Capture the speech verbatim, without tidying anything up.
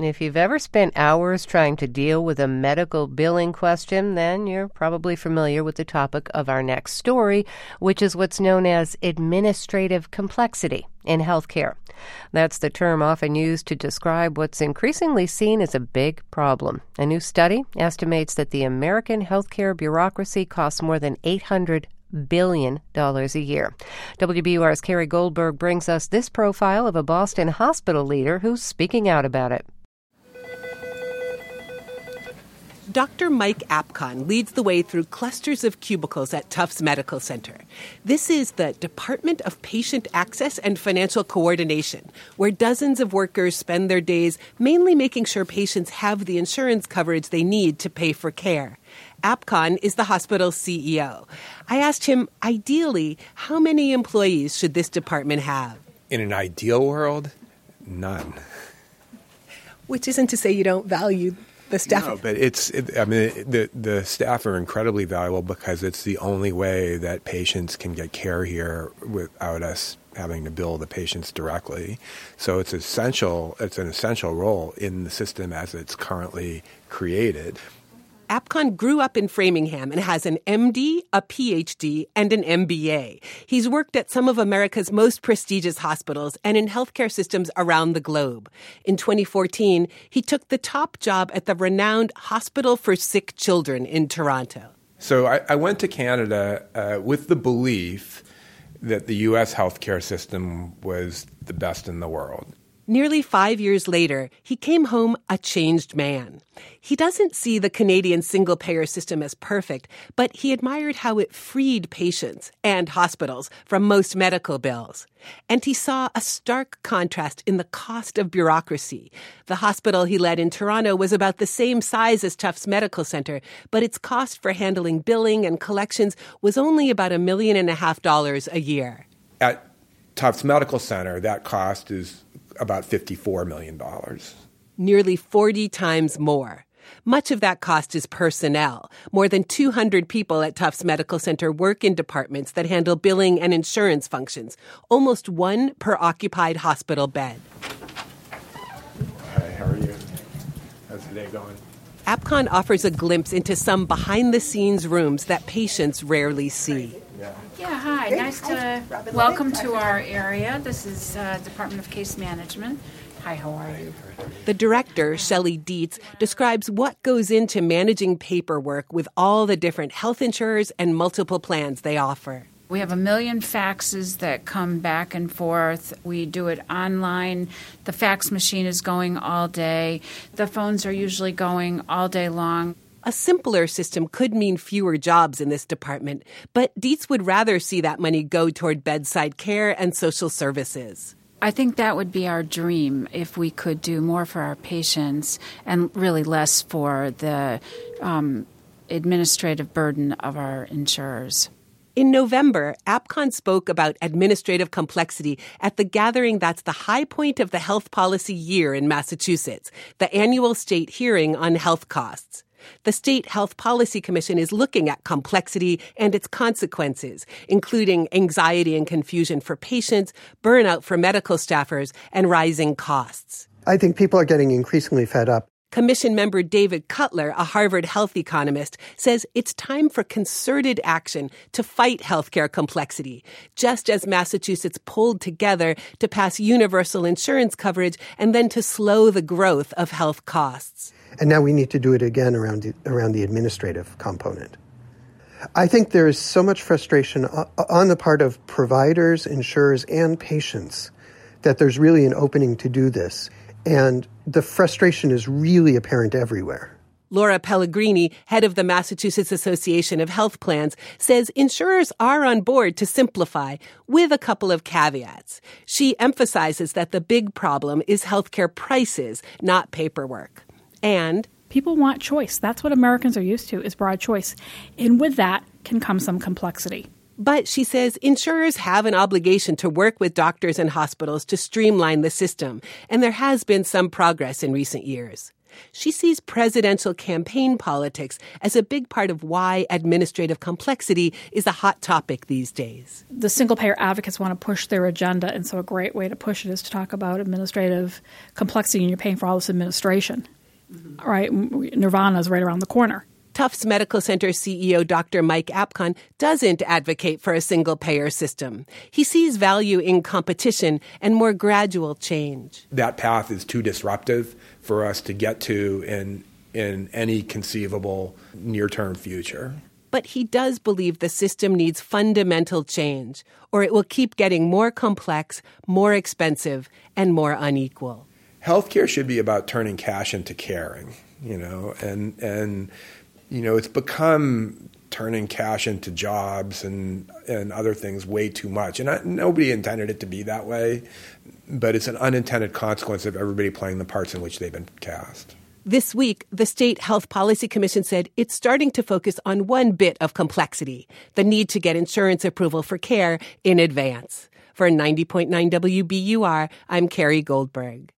And if you've ever spent hours trying to deal with a medical billing question, then you're probably familiar with the topic of our next story, which is what's known as administrative complexity in healthcare. That's the term often used to describe what's increasingly seen as a big problem. A new study estimates that the American healthcare bureaucracy costs more than eight hundred billion dollars a year. W B U R's Carrie Goldberg brings us this profile of a Boston hospital leader who's speaking out about it. Doctor Mike Apcon leads the way through clusters of cubicles at Tufts Medical Center. This is the Department of Patient Access and Financial Coordination, where dozens of workers spend their days mainly making sure patients have the insurance coverage they need to pay for care. Apcon is the hospital's C E O. I asked him, ideally, how many employees should this department have? In an ideal world, none. Which isn't to say you don't value the staff. No, but it's, it, I mean, the, the staff are incredibly valuable because it's the only way that patients can get care here without us having to bill the patients directly. So it's essential, it's an essential role in the system as it's currently created. Apcon grew up in Framingham and has an M D, a P H D, and an M B A. He's worked at some of America's most prestigious hospitals and in healthcare systems around the globe. In twenty fourteen, he took the top job at the renowned Hospital for Sick Children in Toronto. So I, I went to Canada uh, with the belief that the U S healthcare system was the best in the world. Nearly five years later, he came home a changed man. He doesn't see the Canadian single-payer system as perfect, but he admired how it freed patients and hospitals from most medical bills. And he saw a stark contrast in the cost of bureaucracy. The hospital he led in Toronto was about the same size as Tufts Medical Center, but its cost for handling billing and collections was only about a million and a half dollars a year. At Tufts Medical Center, that cost is about fifty-four million dollars. Nearly forty times more. Much of that cost is personnel. More than two hundred people at Tufts Medical Center work in departments that handle billing and insurance functions, almost one per occupied hospital bed. Hi, how are you? How's the day going? Apcon offers a glimpse into some behind-the-scenes rooms that patients rarely see. Yeah, yeah hi. Nice to welcome to our area. This is uh, Department of Case Management. Hi, how are you? The director, Shelley Dietz, describes what goes into managing paperwork with all the different health insurers and multiple plans they offer. We have a million faxes that come back and forth. We do it online. The fax machine is going all day. The phones are usually going all day long. A simpler system could mean fewer jobs in this department, but Dietz would rather see that money go toward bedside care and social services. I think that would be our dream if we could do more for our patients and really less for the um, administrative burden of our insurers. In November, Apcon spoke about administrative complexity at the gathering that's the high point of the health policy year in Massachusetts, the annual state hearing on health costs. The State Health Policy Commission is looking at complexity and its consequences, including anxiety and confusion for patients, burnout for medical staffers, and rising costs. I think people are getting increasingly fed up. Commission member David Cutler, a Harvard health economist, says it's time for concerted action to fight healthcare complexity, just as Massachusetts pulled together to pass universal insurance coverage and then to slow the growth of health costs. And now we need to do it again around the, around the administrative component. I think there is so much frustration on the part of providers, insurers, and patients that there's really an opening to do this. And the frustration is really apparent everywhere. Laura Pellegrini, head of the Massachusetts Association of Health Plans, says insurers are on board to simplify with a couple of caveats. She emphasizes that the big problem is healthcare prices, not paperwork. And people want choice. That's what Americans are used to, is broad choice. And with that can come some complexity. But she says insurers have an obligation to work with doctors and hospitals to streamline the system, and there has been some progress in recent years. She sees presidential campaign politics as a big part of why administrative complexity is a hot topic these days. The single-payer advocates want to push their agenda, and so a great way to push it is to talk about administrative complexity, and you're paying for all this administration. Mm-hmm. Right? Nirvana is right around the corner. Tufts Medical Center C E O Doctor Mike Apcon doesn't advocate for a single-payer system. He sees value in competition and more gradual change. That path is too disruptive for us to get to in in any conceivable near-term future. But he does believe the system needs fundamental change, or it will keep getting more complex, more expensive, and more unequal. Healthcare should be about turning cash into caring, you know, and and you know, it's become turning cash into jobs and, and other things way too much. And I, nobody intended it to be that way, but it's an unintended consequence of everybody playing the parts in which they've been cast. This week, the State Health Policy Commission said it's starting to focus on one bit of complexity, the need to get insurance approval for care in advance. For ninety point nine W B U R, I'm Carrie Goldberg.